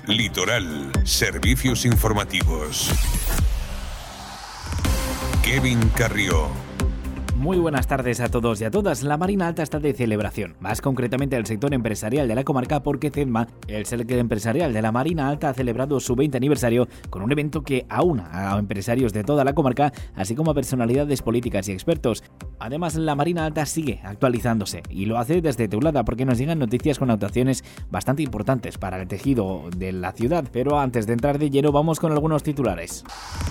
Litoral, servicios informativos. Kevin Carrió. Muy buenas tardes a todos y a todas. La Marina Alta está de celebración, más concretamente el sector empresarial de la comarca, porque CEDMA, el sector empresarial de la Marina Alta, ha celebrado su 20 aniversario con un evento que aúna a empresarios de toda la comarca, así como a personalidades políticas y expertos. Además, la Marina Alta sigue actualizándose y lo hace desde Teulada, porque nos llegan noticias con actuaciones bastante importantes para el tejido de la ciudad. Pero antes de entrar de lleno, vamos con algunos titulares.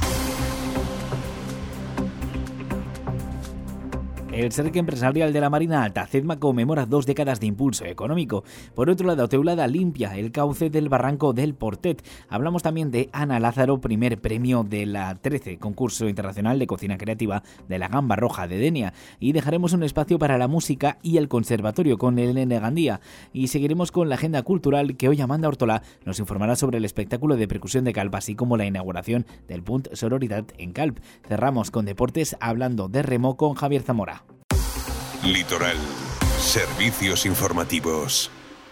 El cerque empresarial de la Marina Alta, CEDMA, conmemora 2 décadas de impulso económico. Por otro lado, Teulada limpia el cauce del barranco del Portet. Hablamos también de Ana Lázaro, primer premio de la 13 Concurso Internacional de Cocina Creativa de la Gamba Roja de Denia. Y dejaremos un espacio para la música y el conservatorio con el Nene Gandía. Y seguiremos con la agenda cultural, que hoy Amanda Ortola nos informará sobre el espectáculo de percusión de Calp, así como la inauguración del Punt Sororidad en Calp. Cerramos con deportes hablando de remo con Javier Zamora. Litoral, servicios informativos.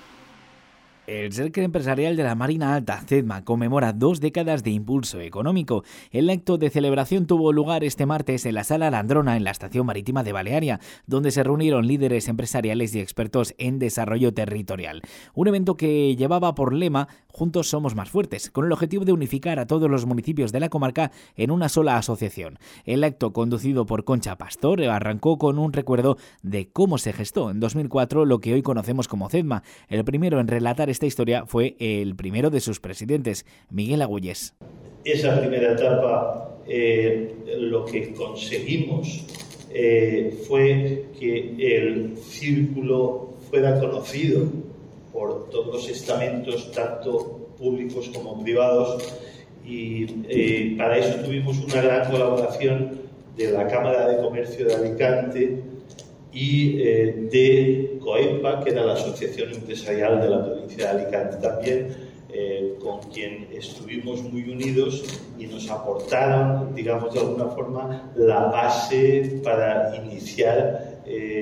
El cerque empresarial de la Marina Alta, CEDMA, conmemora 2 décadas de impulso económico. El acto de celebración tuvo lugar este martes en la Sala Landrona, en la Estación Marítima de Balearia, donde se reunieron líderes empresariales y expertos en desarrollo territorial. Un evento que llevaba por lema "Juntos somos más fuertes", con el objetivo de unificar a todos los municipios de la comarca en una sola asociación. El acto, conducido por Concha Pastor, arrancó con un recuerdo de cómo se gestó en 2004 lo que hoy conocemos como CEDMA. El primero en relatar esta historia fue el primero de sus presidentes, Miguel Agulles. Esa primera etapa, lo que conseguimos fue que el círculo fuera conocido por todos los estamentos, tanto públicos como privados, y para eso tuvimos una gran colaboración de la Cámara de Comercio de Alicante y de COEPA, que era la Asociación Empresarial de la provincia de Alicante también, con quien estuvimos muy unidos y nos aportaron, digamos de alguna forma, la base para iniciar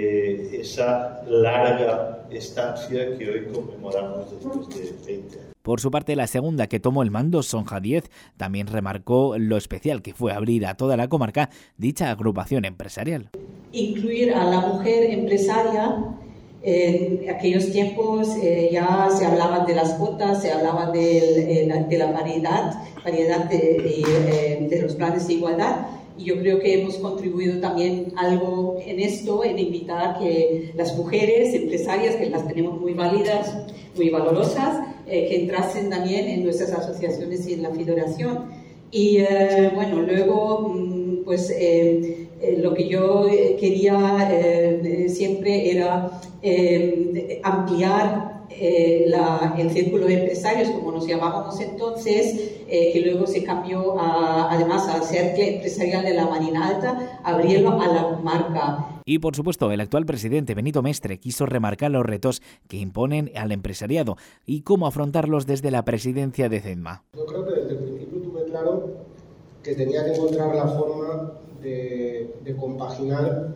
esa larga estancia que hoy conmemoramos después de 20 años. Por su parte, la segunda, que tomó el mando, Sonja Díez, también remarcó lo especial que fue abrir a toda la comarca dicha agrupación empresarial. Incluir a la mujer empresaria. En aquellos tiempos ya se hablaban de las cuotas, se hablaba de la variedad de los planes de igualdad, y yo creo que hemos contribuido también algo en esto, en invitar que las mujeres empresarias, que las tenemos muy válidas, muy valorosas, que entrasen también en nuestras asociaciones y en la federación. Y bueno, luego pues lo que yo quería siempre era ampliar el círculo de empresarios, como nos llamábamos entonces, que luego se cambió además al cercle empresarial de la Marina Alta, abrirlo a la comarca. Y por supuesto, el actual presidente Benito Mestre quiso remarcar los retos que imponen al empresariado y cómo afrontarlos desde la presidencia de CEDMA. Yo creo que desde el principio tuve claro que tenía que encontrar la forma de compaginar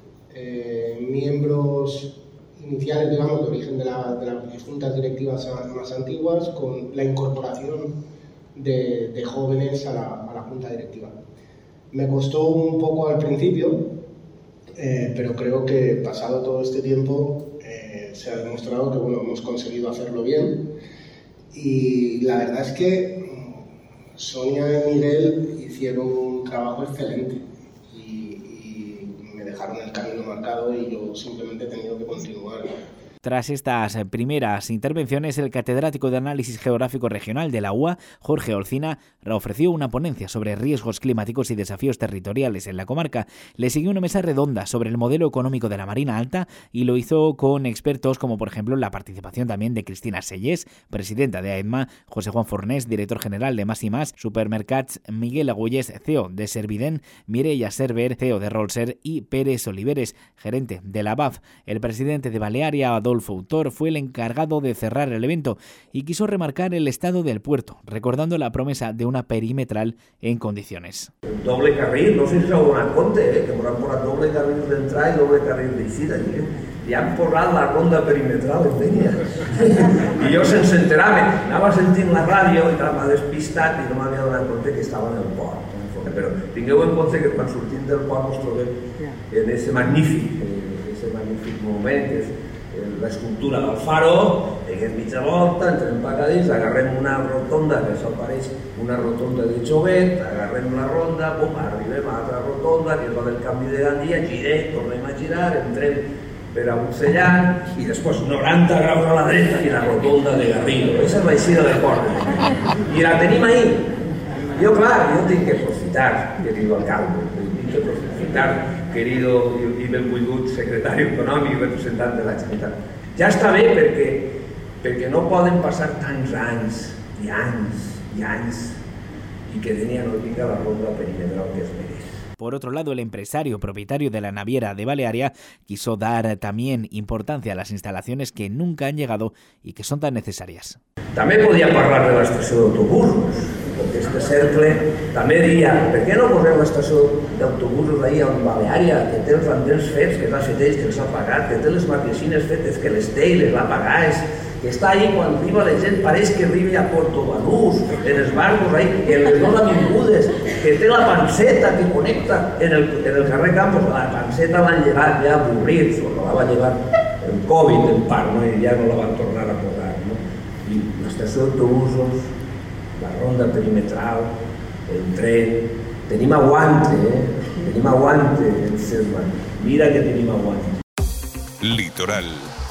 miembros iniciales, digamos, de origen de las juntas directivas más antiguas, con la incorporación de jóvenes a la junta directiva. Me costó un poco al principio, pero creo que pasado todo este tiempo se ha demostrado que bueno, hemos conseguido hacerlo bien, y la verdad es que Sonia y Miguel hicieron un trabajo excelente y me dejaron el camino marcado, y yo simplemente he tenido que continuar. Tras estas primeras intervenciones, el catedrático de Análisis Geográfico Regional de la UA, Jorge Olcina, ofreció una ponencia sobre riesgos climáticos y desafíos territoriales en la comarca. Le siguió una mesa redonda sobre el modelo económico de la Marina Alta, y lo hizo con expertos como, por ejemplo, la participación también de Cristina Sellés, presidenta de AEDMA, José Juan Fornés, director general de Más y Más Supermercats, Miguel Agulles, CEO de Serviden, Mireia Server, CEO de Rolser, y Pérez Oliveres, gerente de la BAF. El presidente de Balearia, Adolfo Autor, fue el encargado de cerrar el evento y quiso remarcar el estado del puerto, recordando la promesa de una perimetral en condiciones. Doble carril, no sé si s'ho ha donat compte, que hauran posat doble carril d'entrada i doble carril d'eixida. li han posat la ronda perimetral en Dénia. I jo sense enterar-me, anava sentint la ràdio i m'ha despistat i no m'havia donat compte que estava en el port. Però tingueu en compte que quan sortim del port ens trobem en aquest magnífic monument, que és l'escultura del Faro, que és mitja volta, entrem per dins, agarrem una rotonda que s'apareix una rotonda de Jovet, agarrem la ronda, arribem a l'altra rotonda, que és la del canvi de Gandia, girem, tornem a girar, entrem per a Bucellant i després 90 graus a la dreta i la rotonda de Garrido. Aquesta és l'eixida del port. I la tenim ahí. Jo, clar, jo tinc que aprofitar, querido alcalde, tinc que aprofitar, querido i benvolgut secretari econòmic i representant de la Generalitat. Ja està bé perquè no poden passar tants anys i anys i anys y que Dénia no tenga la ronda perimetral que es merece. Por otro lado, el empresario propietario de la naviera de Balearia quiso dar también importancia a las instalaciones que nunca han llegado y que son tan necesarias. També podia parlar de l'estació d'autobusos, perquè este cercle també diria, per què no posem l'estació d'autobusos ahí a Balearia, que té els andrens fets, que l'ha fet ells, que els ha pagat, que té les marquesines fetes, que les té i les va pagar, que està ahí quan arriba la gent, pareix que arribi a Porto Banús, en els barcos ahí, que les dona vingudes, que té la panceta que connecta en el carrer Campos, la panceta l'han llevat ja avorrits, o la va llevar el Covid en part, no? I ja no la van tornar a posar, no? I l'estació d'autobusos, la ronda perimetral, el tren, tenim aguante, tenim aguante, mira que tenim aguante. Litoral.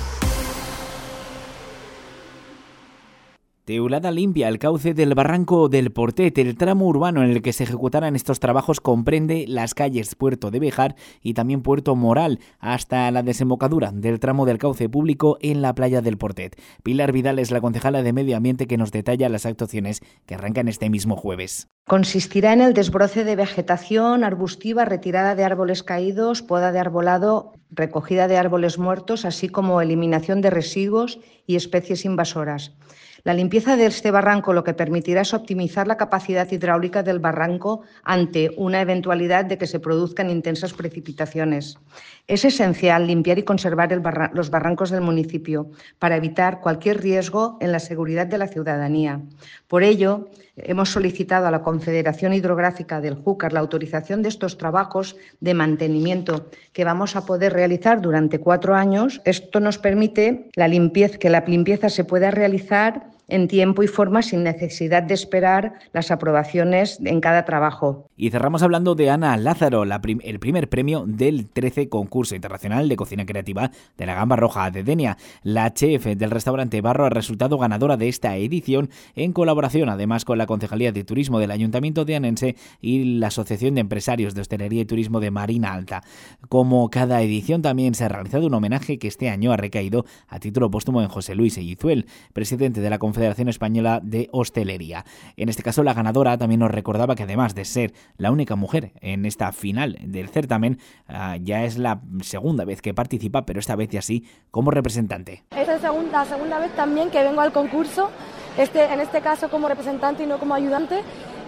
Teulada limpia, el cauce del barranco del Portet. El tramo urbano en el que se ejecutarán estos trabajos comprende las calles Puerto de Béjar y también Puerto Moral, hasta la desembocadura del tramo del cauce público en la playa del Portet. Pilar Vidal es la concejala de Medio Ambiente que nos detalla las actuaciones que arrancan este mismo jueves. Consistirá en el desbroce de vegetación arbustiva, retirada de árboles caídos, poda de arbolado, recogida de árboles muertos, así como eliminación de residuos y especies invasoras. La limpieza de este barranco lo que permitirá es optimizar la capacidad hidráulica del barranco ante una eventualidad de que se produzcan intensas precipitaciones. Es esencial limpiar y conservar los barrancos del municipio para evitar cualquier riesgo en la seguridad de la ciudadanía. Por ello, hemos solicitado a la Confederación Hidrográfica del Júcar la autorización de estos trabajos de mantenimiento que vamos a poder realizar durante 4 años. Esto nos permite que la limpieza se pueda realizar en tiempo y forma sin necesidad de esperar las aprobaciones en cada trabajo. Y cerramos hablando de Ana Lázaro, el primer premio del 13 Concurso Internacional de Cocina Creativa de la Gamba Roja de Dénia. La chef del restaurante Barro ha resultado ganadora de esta edición en colaboración además con la Concejalía de Turismo del Ayuntamiento de Anense y la Asociación de Empresarios de Hostelería y Turismo de Marina Alta. Como cada edición también se ha realizado un homenaje que este año ha recaído a título póstumo en José Luis Ellizuel, presidente de la Confederación Española de Hostelería. En este caso, la ganadora también nos recordaba que además de ser la única mujer en esta final del certamen, ya es la segunda vez que participa, pero esta vez ya sí como representante. Esta es la segunda vez también que vengo al concurso, en este caso como representante y no como ayudante,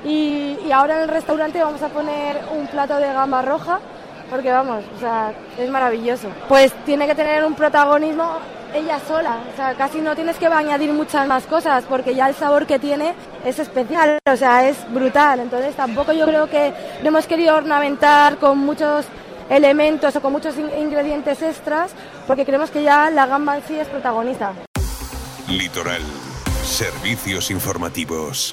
y ahora en el restaurante vamos a poner un plato de gamba roja, porque vamos, o sea, es maravilloso. Pues tiene que tener un protagonismo ella sola, o sea, casi no tienes que añadir muchas más cosas porque ya el sabor que tiene es especial, o sea, es brutal. Entonces tampoco yo creo que lo hemos querido ornamentar con muchos elementos o con muchos ingredientes extras porque creemos que ya la gamba en sí es protagonista. Litoral. Servicios informativos.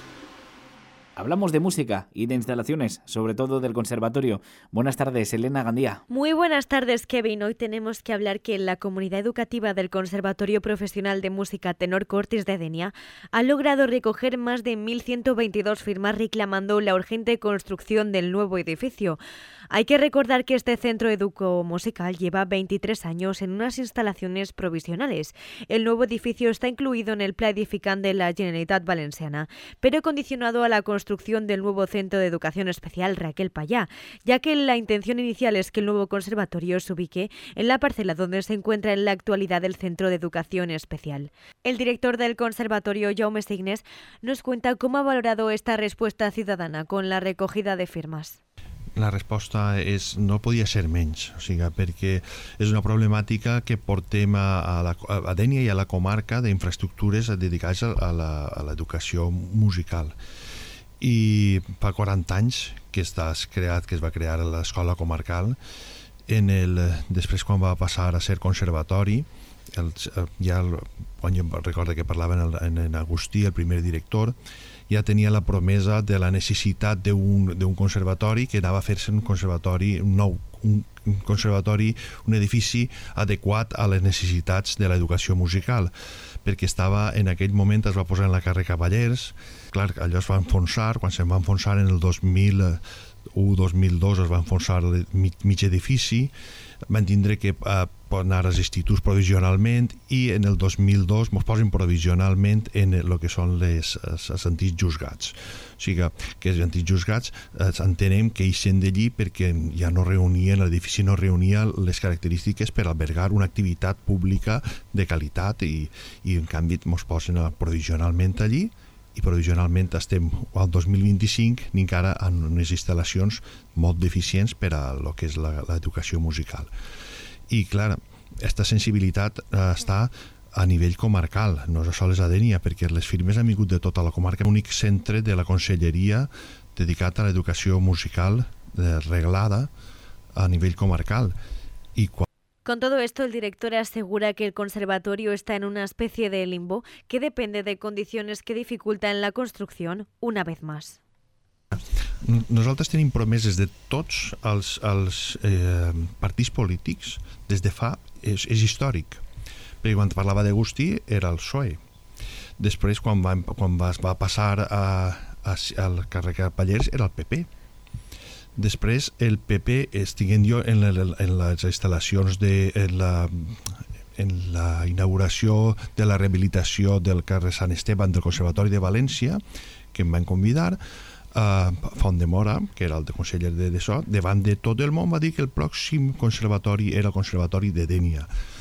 Hablamos de música y de instalaciones, sobre todo del conservatorio. Buenas tardes, Elena Gandía. Muy buenas tardes, Kevin. Hoy tenemos que hablar que la comunidad educativa del Conservatorio Profesional de Música Tenor Cortis de Dénia ha logrado recoger más de 1.122 firmas reclamando la urgente construcción del nuevo edificio. Hay que recordar que este centro educo-musical lleva 23 años en unas instalaciones provisionales. El nuevo edificio está incluido en el Pla Edificant de la Generalitat Valenciana, pero condicionado a la construcción del nuevo Centro de Educación Especial Raquel Payá, ya que la intención inicial es que el nuevo conservatorio se ubique en la parcela donde se encuentra en la actualidad el Centro de Educación Especial. El director del conservatorio, Jaume Signes, nos cuenta cómo ha valorado esta respuesta ciudadana con la recogida de firmas. La resposta no podia ser menys, o sigui, perquè és una problemàtica que portem a Dénia i a la comarca d'infraestructures dedicades a l'educació musical. I fa 40 anys que es va crear l'escola comarcal, després quan va passar a ser conservatori, quan jo recordo que parlava en Agustí, el primer director, ja tenia la promesa de la necessitat d'un conservatori que anava a fer-se un conservatori nou, un edifici adequat a les necessitats de l'educació musical, perquè en aquell moment es va posar en la carrer Cavallers. Clar, allò es va enfonsar, quan se'n va enfonsar en el 2001-2002 es va enfonsar mig edifici, van tindre que anar als instituts provisionalment i en el 2002 ens posen provisionalment en el que són els antics juzgats. O sigui que els antics juzgats entenem que ixen d'allí perquè ja l'edifici no reunia les característiques per albergar una activitat pública de qualitat i en canvi ens posen provisionalment allí i provisionalment estem al 2025 ni encara en unes instal·lacions molt deficients per a lo que és l'educació musical. I clar, aquesta sensibilitat està a nivell comarcal, no és sols a Dénia, perquè les firmes han vingut de tota la comarca, l'únic centre de la conselleria dedicat a l'educació musical reglada a nivell comarcal. Con todo esto, el director asegura que el conservatorio está en una especie de limbo que depende de condiciones que dificultan la construcción una vez más. Nosaltres tenim promeses de tots els partits polítics des de fa... és històric, perquè quan parlava d'Agustí era el PSOE. Després, quan va passar al carrer Cavallers, era el PP. Després, el PP, estiguent jo en les instal·lacions en la inauguració de la rehabilitació del carrer Sant Esteban del Conservatori de València, que em van convidar, Font de Mora, que era el conseller d'això, davant de tot el món va dir que el pròxim conservatori era el conservatori de Dénia.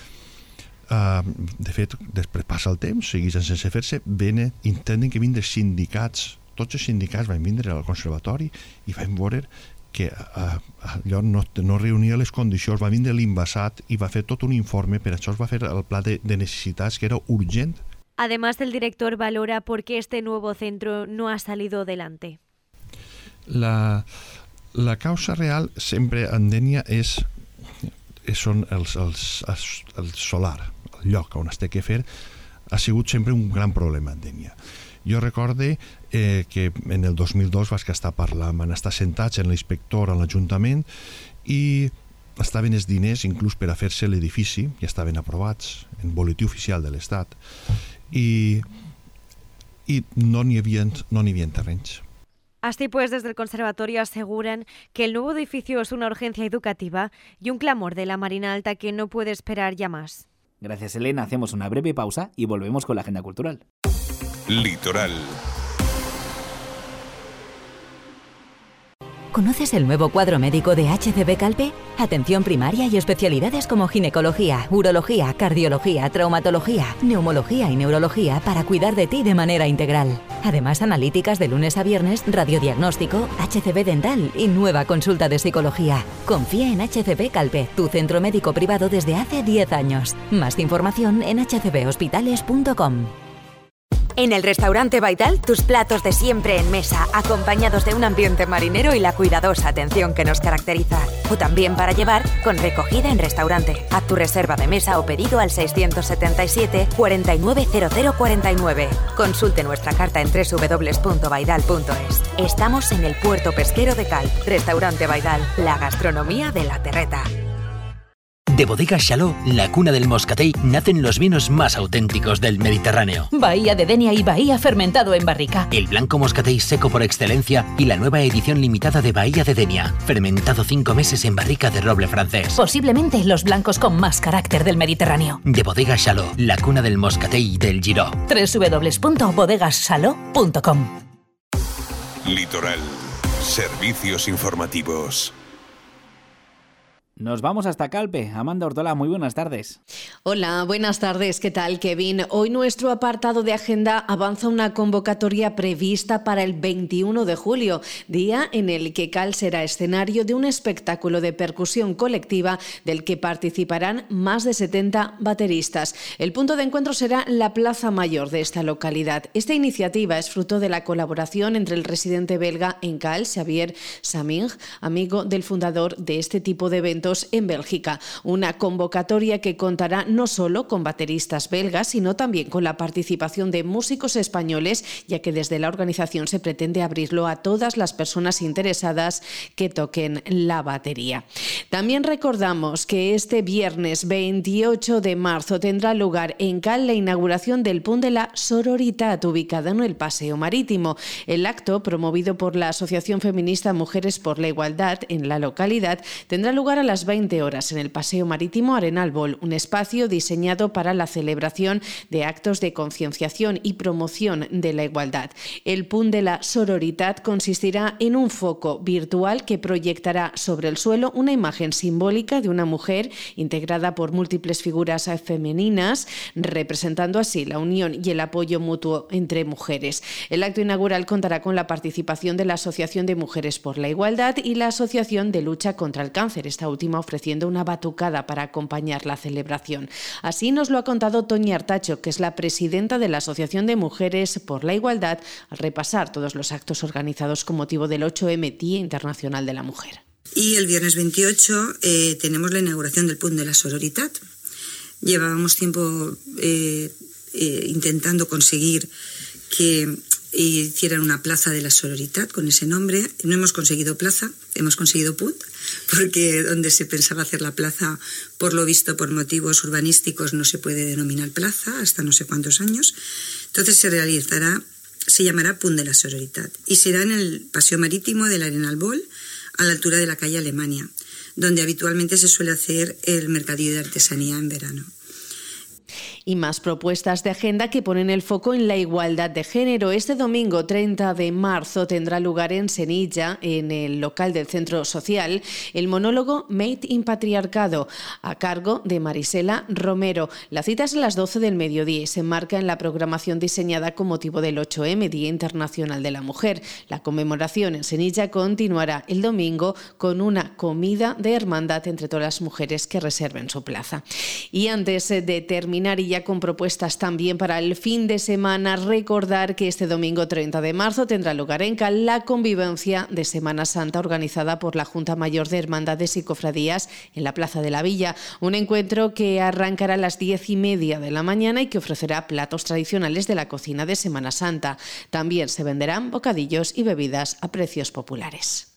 De fet, després passa el temps, segueixen sense fer-se, intenten que vindre sindicats, tots els sindicats van vindre al conservatori i van veure que allò no reunia les condicions, va vindre l'Invasat i va fer tot un informe, per això es va fer el pla de necessitats que era urgent. Además, el director valora por qué este nuevo centro no ha salido adelante. La causa real sempre en Dénia són el solar, el lloc on es té que fer, ha sigut sempre un gran problema en Dénia. Jo recorde que en el 2002 vaig estar parlant, van estar sentats en l'inspector a l'Ajuntament i estaven els diners inclús per a fer-se l'edifici, ja estaven aprovats en boletí oficial de l'Estat i no n'hi havia terrenys. Así pues, desde el conservatorio aseguran que el nuevo edificio es una urgencia educativa y un clamor de la Marina Alta que no puede esperar ya más. Gracias, Elena. Hacemos una breve pausa y volvemos con la agenda cultural. Litoral. ¿Conoces el nuevo cuadro médico de HCB Calpe? Atención primaria y especialidades como ginecología, urología, cardiología, traumatología, neumología y neurología para cuidar de ti de manera integral. Además, analíticas de lunes a viernes, radiodiagnóstico, HCB dental y nueva consulta de psicología. Confía en HCB Calpe, tu centro médico privado desde hace 10 años. Más información en hcbhospitales.com. En el restaurante Baidal, tus platos de siempre en mesa, acompañados de un ambiente marinero y la cuidadosa atención que nos caracteriza. O también para llevar, con recogida en restaurante. Haz tu reserva de mesa o pedido al 677 490049. Consulte nuestra carta en www.baidal.es. Estamos en el puerto pesquero de Calp. Restaurante Baidal, la gastronomía de la terreta. De Bodegas Chaló, la cuna del moscatell, nacen los vinos más auténticos del Mediterráneo. Bahía de Denia y Bahía fermentado en barrica. El blanco moscatell seco por excelencia y la nueva edición limitada de Bahía de Denia, fermentado 5 meses en barrica de roble francés. Posiblemente los blancos con más carácter del Mediterráneo. De Bodegas Chaló, la cuna del moscatell del Giró. www.bodegaschaló.com. Litoral. Servicios informativos. Nos vamos hasta Calpe. Amanda Ortola, muy buenas tardes. Hola, buenas tardes. ¿Qué tal, Kevin? Hoy nuestro apartado de agenda avanza una convocatoria prevista para el 21 de julio, día en el que Cal será escenario de un espectáculo de percusión colectiva del que participarán más de 70 bateristas. El punto de encuentro será la Plaza Mayor de esta localidad. Esta iniciativa es fruto de la colaboración entre el residente belga en Cal, Xavier Saming, amigo del fundador de este tipo de eventos en Bélgica. Una convocatoria que contará no solo con bateristas belgas, sino también con la participación de músicos españoles, ya que desde la organización se pretende abrirlo a todas las personas interesadas que toquen la batería. También recordamos que este viernes 28 de marzo tendrá lugar en Cal la inauguración del Punt de la Sororitat, ubicado en el Paseo Marítimo. El acto, promovido por la Asociación Feminista Mujeres por la Igualdad en la localidad, tendrá lugar a las 20 horas en el Paseo Marítimo Arenal Bol, un espacio diseñado para la celebración de actos de concienciación y promoción de la igualdad. El Punt de la Sororitat consistirá en un foco virtual que proyectará sobre el suelo una imagen simbólica de una mujer integrada por múltiples figuras femeninas, representando así la unión y el apoyo mutuo entre mujeres. El acto inaugural contará con la participación de la Asociación de Mujeres por la Igualdad y la Asociación de Lucha contra el Cáncer, esta última ofreciendo una batucada para acompañar la celebración. Así nos lo ha contado Toñi Artacho, que es la presidenta de la Asociación de Mujeres por la Igualdad, al repasar todos los actos organizados con motivo del 8M, Día Internacional de la Mujer. Y el viernes 28 tenemos la inauguración del Punt de la Sororitat. Llevábamos tiempo intentando conseguir que hicieran una plaza de la Sororitat con ese nombre. No hemos conseguido plaza, hemos conseguido Punt, porque donde se pensaba hacer la plaza, por lo visto, por motivos urbanísticos, no se puede denominar plaza hasta no sé cuántos años. Entonces se llamará Punt de la Sororitat y será en el Paseo Marítimo del Arenal Bol, a la altura de la calle Alemania, donde habitualmente se suele hacer el mercadillo de artesanía en verano. Y más propuestas de agenda que ponen el foco en la igualdad de género. Este domingo 30 de marzo tendrá lugar en Senilla, en el local del Centro Social, el monólogo Made in Patriarcado, a cargo de Marisela Romero. La cita es a las 12 del mediodía y se enmarca en la programación diseñada con motivo del 8M, Día Internacional de la Mujer. La conmemoración en Senilla continuará el domingo con una comida de hermandad entre todas las mujeres que reserven su plaza. Y antes de terminar, y ya con propuestas también para el fin de semana, recordar que este domingo 30 de marzo tendrá lugar en Cal la convivencia de Semana Santa organizada por la Junta Mayor de Hermandades y Cofradías en la Plaza de la Villa. Un encuentro que arrancará a las 10:30 de la mañana y que ofrecerá platos tradicionales de la cocina de Semana Santa. También se venderán bocadillos y bebidas a precios populares.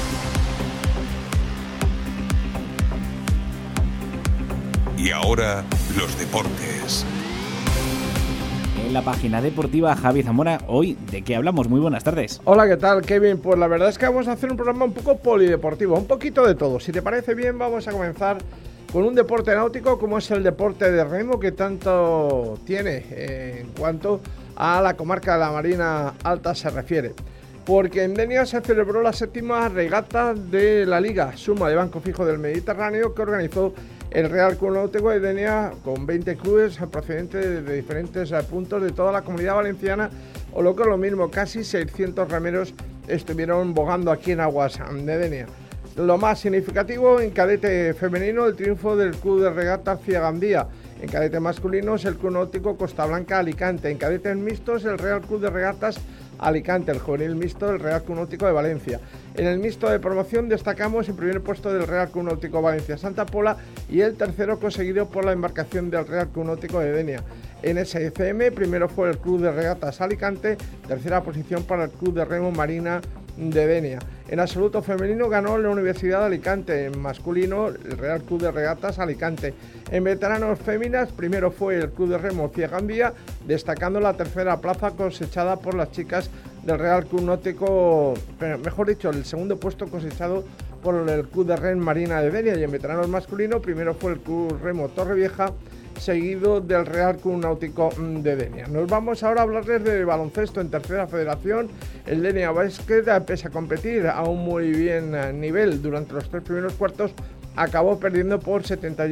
Y ahora, los deportes. En la página deportiva, Javi Zamora, hoy, ¿de qué hablamos? Muy buenas tardes. Hola, ¿qué tal, Kevin? Pues la verdad es que vamos a hacer un programa un poco polideportivo, un poquito de todo. Si te parece bien, vamos a comenzar con un deporte náutico como es el deporte de remo, que tanto tiene en cuanto a la comarca de la Marina Alta se refiere. Porque en Denia se celebró la 7ª regata de la Liga Suma de Banco Fijo del Mediterráneo que organizó el Real Club Náutico de Denia, con 20 clubes procedentes de diferentes puntos de toda la Comunidad Valenciana, o lo que es lo mismo, casi 600 remeros estuvieron bogando aquí en aguas de Denia. Lo más significativo en cadete femenino, el triunfo del Club de Regatas Ciegandía. En cadete masculino es el Club Náutico Costa Blanca Alicante. En cadetes mixtos el Real Club de Regatas Alicante, el juvenil mixto del Real Club Náutico de Valencia. En el mixto de promoción destacamos el primer puesto del Real Club Náutico Valencia Santa Pola y el tercero conseguido por la embarcación del Real Club Náutico de Denia. En SCM primero fue el Club de Regatas Alicante, tercera posición para el Club de Remo Marina de Denia. En absoluto femenino ganó la Universidad de Alicante, en masculino el Real Club de Regatas Alicante. En veteranos féminas primero fue el Club de Remo Ciegandía, destacando la tercera plaza cosechada por las chicas del Real Club Náutico, mejor dicho, el segundo puesto cosechado por el Club de Remo Marina de Denia. Y en veteranos masculino primero fue el Club Remo Torrevieja, seguido del Real Club Náutico de Denia. Nos vamos ahora a hablarles de baloncesto en tercera federación. El Denia Basket, pese a competir a un muy bien nivel durante los 3 primeros cuartos, acabó perdiendo por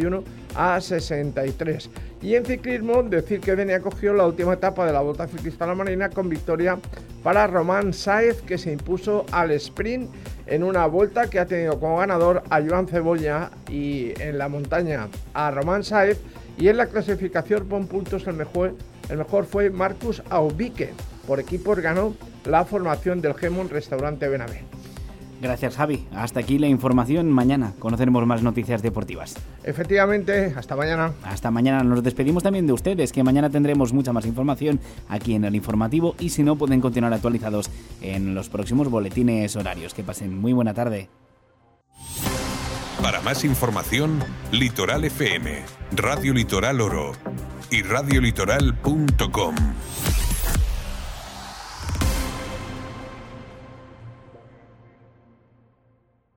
71-63. Y en ciclismo, decir que Denia cogió la última etapa de la Volta Ciclista a la Marina con victoria para Román Sáez, que se impuso al sprint en una vuelta que ha tenido como ganador a Joan Cebolla y en la montaña a Román Sáez, y en la clasificación por puntos el mejor fue Marcus Aubique. Por equipos ganó la formación del Gemon Restaurante Benavent. Gracias, Javi. Hasta aquí la información. Mañana conoceremos más noticias deportivas. Efectivamente, hasta mañana. Hasta mañana. Nos despedimos también de ustedes, que mañana tendremos mucha más información aquí en el informativo, y si no, pueden continuar actualizados en los próximos boletines horarios. Que pasen muy buena tarde. Para más información, Litoral FM, Radio Litoral Oro y radiolitoral.com.